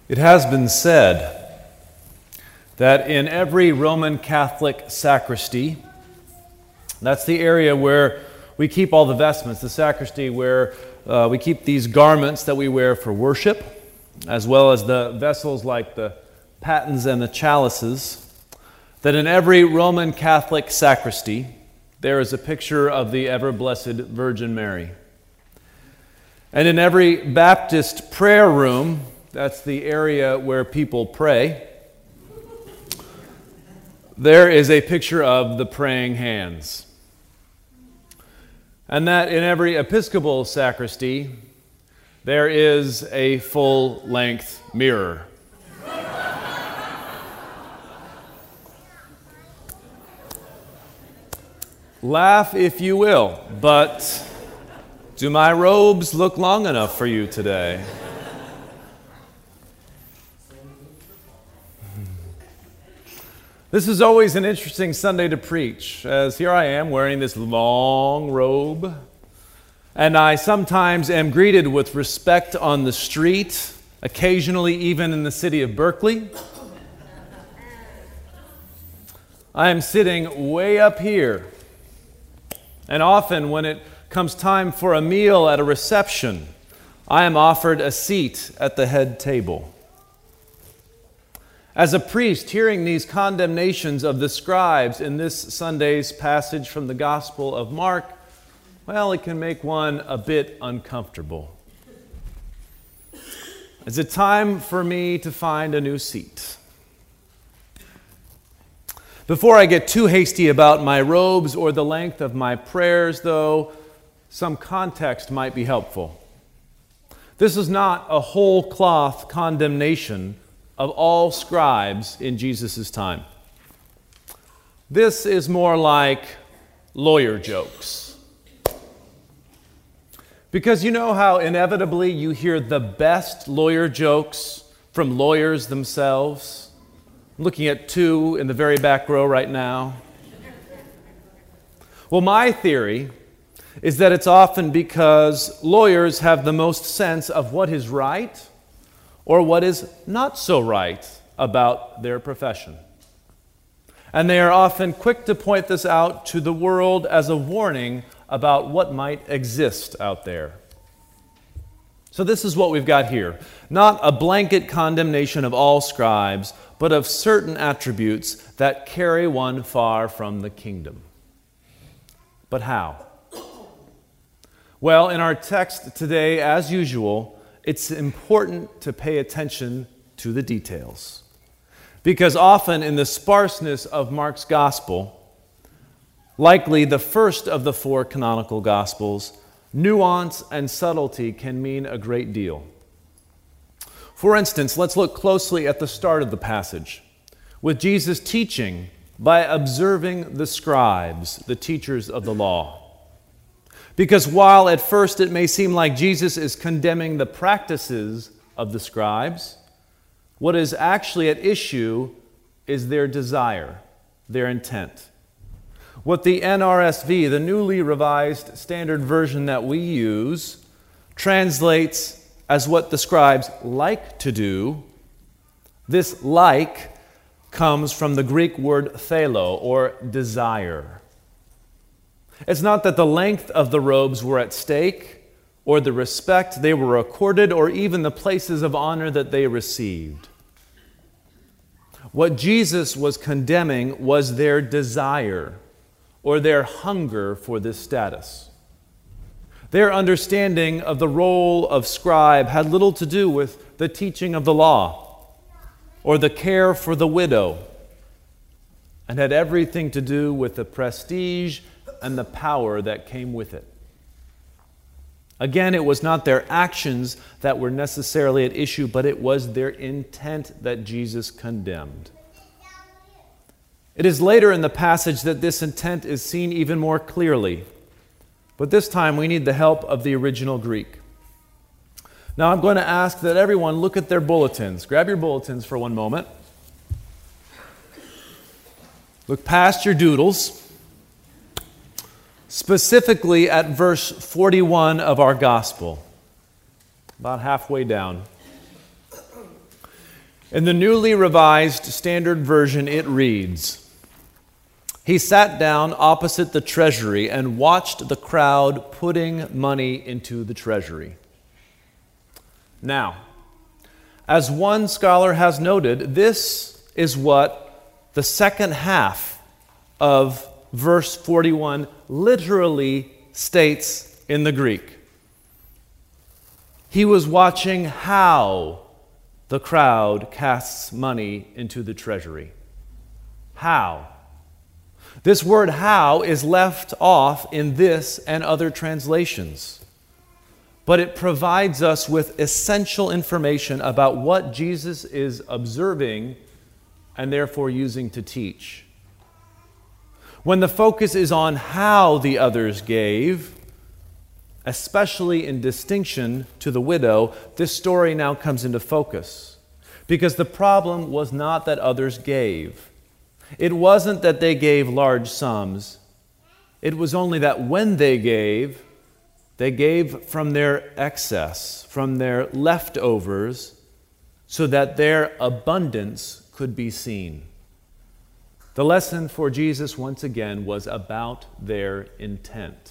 It has been said that in every Roman Catholic sacristy, that's the area where we keep all the vestments, the sacristy where we keep these garments that we wear for worship, as well as the vessels like the patens and the chalices, that in every Roman Catholic sacristy, there is a picture of the ever-blessed Virgin Mary. And in every Baptist prayer room, that's the area where people pray, there is a picture of the praying hands. And that in every Episcopal sacristy, there is a full-length mirror. Laugh if you will, but do my robes look long enough for you today? This is always an interesting Sunday to preach, as here I am wearing this long robe, and I sometimes am greeted with respect on the street, occasionally even in the city of Berkeley. I am sitting way up here, and often when it comes time for a meal at a reception, I am offered a seat at the head table. As a priest, hearing these condemnations of the scribes in this Sunday's passage from the Gospel of Mark, well, it can make one a bit uncomfortable. Is it time for me to find a new seat? Before I get too hasty about my robes or the length of my prayers, though, some context might be helpful. This is not a whole cloth condemnation of all scribes in Jesus' time. This is more like lawyer jokes. Because you know how inevitably you hear the best lawyer jokes from lawyers themselves? I'm looking at two in the very back row right now. Well, my theory is that it's often because lawyers have the most sense of what is right or what is not so right about their profession. And they are often quick to point this out to the world as a warning about what might exist out there. So this is what we've got here. Not a blanket condemnation of all scribes, but of certain attributes that carry one far from the kingdom. But how? Well, in our text today, as usual, it's important to pay attention to the details. Because often in the sparseness of Mark's gospel, likely the first of the four canonical gospels, nuance and subtlety can mean a great deal. For instance, let's look closely at the start of the passage, with Jesus teaching by observing the scribes, the teachers of the law. Because while at first it may seem like Jesus is condemning the practices of the scribes, what is actually at issue is their desire, their intent. What the NRSV, the newly revised standard version that we use, translates as what the scribes like to do, this like comes from the Greek word thelo, or desire. It's not that the length of the robes were at stake, or the respect they were accorded, or even the places of honor that they received. What Jesus was condemning was their desire, or their hunger for this status. Their understanding of the role of scribe had little to do with the teaching of the law, or the care for the widow, and had everything to do with the prestige and the power that came with it. Again, it was not their actions that were necessarily at issue, but it was their intent that Jesus condemned. It is later in the passage that this intent is seen even more clearly, but this time we need the help of the original Greek. Now I'm going to ask that everyone look at their bulletins. Grab your bulletins for one moment. Look past your doodles, specifically at verse 41 of our gospel, about halfway down. In the newly revised Standard Version, it reads, "He sat down opposite the treasury and watched the crowd putting money into the treasury." Now, as one scholar has noted, this is what the second half of verse 41 literally states in the Greek. He was watching how the crowd casts money into the treasury. How? This word how is left off in this and other translations, but it provides us with essential information about what Jesus is observing and therefore using to teach. When the focus is on how the others gave, especially in distinction to the widow, this story now comes into focus. Because the problem was not that others gave. It wasn't that they gave large sums. It was only that when they gave from their excess, from their leftovers, so that their abundance could be seen. The lesson for Jesus, once again, was about their intent.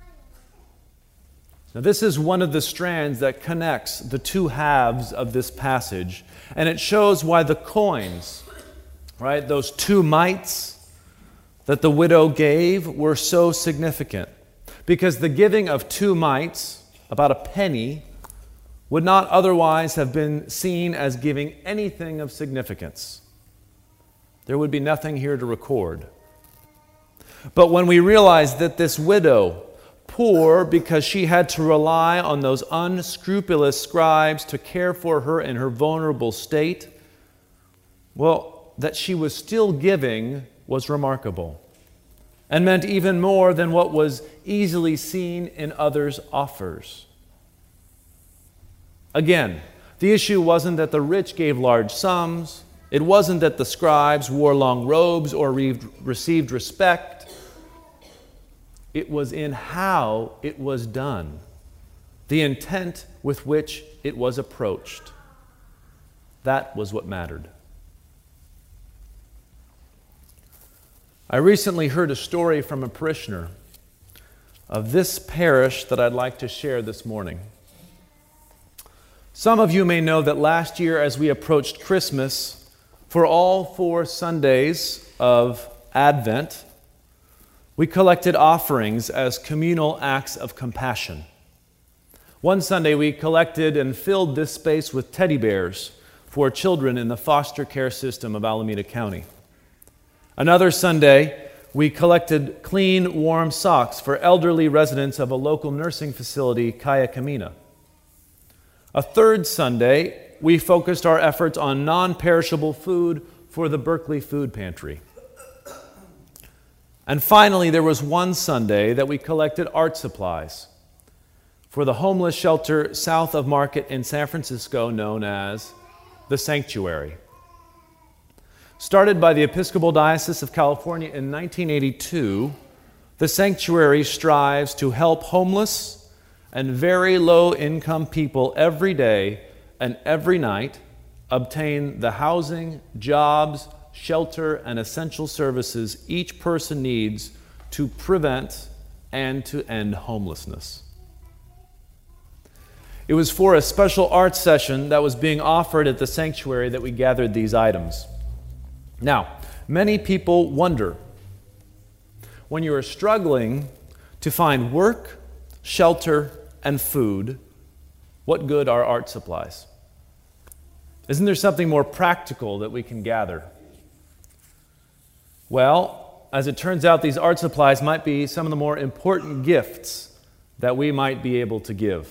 Now, this is one of the strands that connects the two halves of this passage, and it shows why the coins, right, those 2 mites that the widow gave, were so significant. Because the giving of 2 mites, about a penny, would not otherwise have been seen as giving anything of significance. There would be nothing here to record. But when we realize that this widow, poor because she had to rely on those unscrupulous scribes to care for her in her vulnerable state, well, that she was still giving was remarkable and meant even more than what was easily seen in others' offers. Again, the issue wasn't that the rich gave large sums. It wasn't that the scribes wore long robes or received respect. It was in how it was done, the intent with which it was approached. That was what mattered. I recently heard a story from a parishioner of this parish that I'd like to share this morning. Some of you may know that last year, as we approached Christmas, for all 4 Sundays of Advent, we collected offerings as communal acts of compassion. One Sunday, we collected and filled this space with teddy bears for children in the foster care system of Alameda County. Another Sunday, we collected clean, warm socks for elderly residents of a local nursing facility, Kaya Kamina. A third Sunday, we focused our efforts on non-perishable food for the Berkeley Food Pantry. And finally, there was one Sunday that we collected art supplies for the homeless shelter south of Market in San Francisco known as the Sanctuary. Started by the Episcopal Diocese of California in 1982, the Sanctuary strives to help homeless and very low-income people every day and every night obtain the housing, jobs, shelter, and essential services each person needs to prevent and to end homelessness. It was for a special art session that was being offered at the Sanctuary that we gathered these items. Now, many people wonder, when you are struggling to find work, shelter, and food, what good are art supplies? Isn't there something more practical that we can gather? Well, as it turns out, these art supplies might be some of the more important gifts that we might be able to give.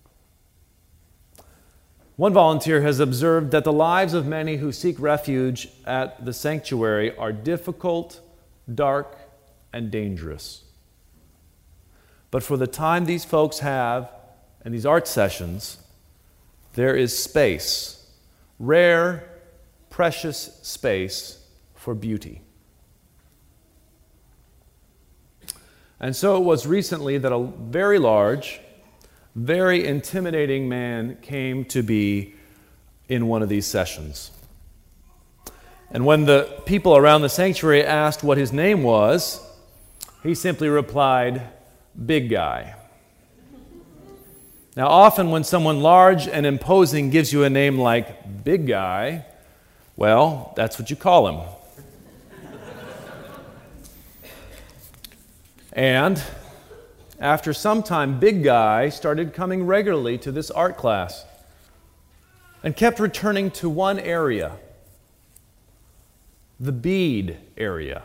One volunteer has observed that the lives of many who seek refuge at the Sanctuary are difficult, dark, and dangerous. But for the time these folks have in these art sessions, there is space, rare, precious space for beauty. And so it was recently that a very large, very intimidating man came to be in one of these sessions. And when the people around the sanctuary asked what his name was, he simply replied, "Big guy." Now, often when someone large and imposing gives you a name like Big Guy, well, that's what you call him. And after some time, Big Guy started coming regularly to this art class and kept returning to one area, the bead area.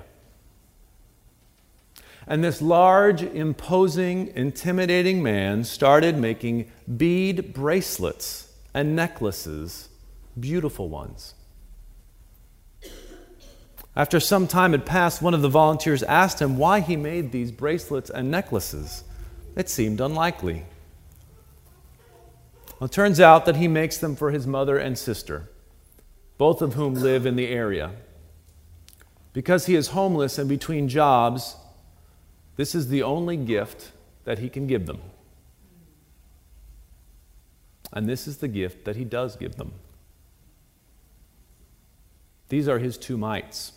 And this large, imposing, intimidating man started making bead bracelets and necklaces, beautiful ones. After some time had passed, one of the volunteers asked him why he made these bracelets and necklaces. It seemed unlikely. Well, it turns out that he makes them for his mother and sister, both of whom live in the area. Because he is homeless and between jobs, this is the only gift that he can give them. And this is the gift that he does give them. These are his two mites.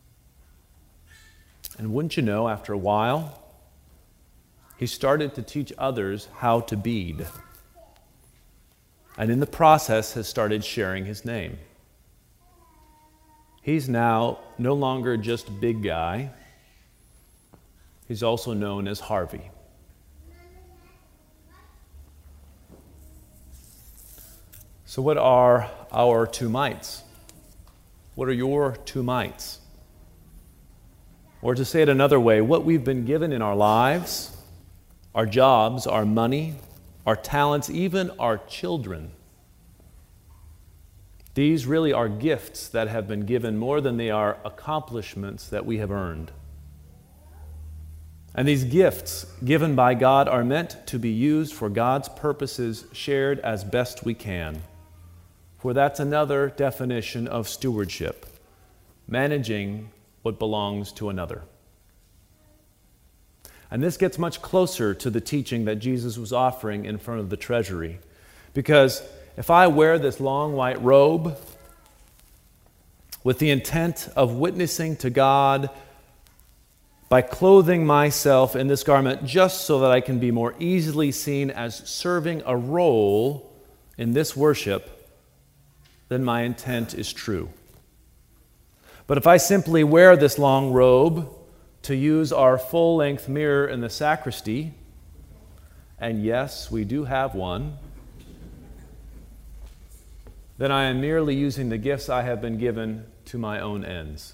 And wouldn't you know, after a while, he started to teach others how to bead. And in the process has started sharing his name. He's now no longer just Big Guy. He's also known as Harvey. So what are our two mites? What are your two mites? Or to say it another way, what we've been given in our lives, our jobs, our money, our talents, even our children. These really are gifts that have been given more than they are accomplishments that we have earned. And these gifts given by God are meant to be used for God's purposes, shared as best we can. For that's another definition of stewardship, managing what belongs to another. And this gets much closer to the teaching that Jesus was offering in front of the treasury. Because if I wear this long white robe with the intent of witnessing to God by clothing myself in this garment just so that I can be more easily seen as serving a role in this worship, then my intent is true. But if I simply wear this long robe to use our full-length mirror in the sacristy, and yes, we do have one, then I am merely using the gifts I have been given to my own ends.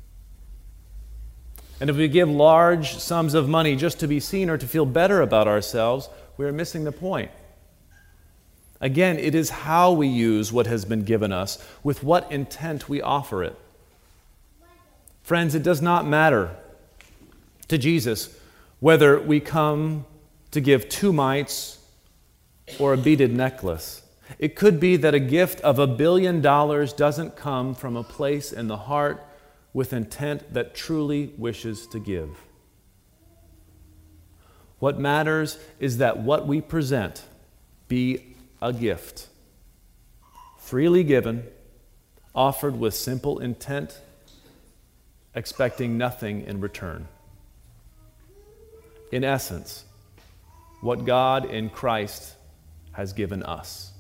And if we give large sums of money just to be seen or to feel better about ourselves, we are missing the point. Again, it is how we use what has been given us, with what intent we offer it. Friends, it does not matter to Jesus whether we come to give 2 mites or a beaded necklace. It could be that a gift of $1 billion doesn't come from a place in the heart with intent that truly wishes to give. What matters is that what we present be a gift, freely given, offered with simple intent, expecting nothing in return. In essence, what God in Christ has given us.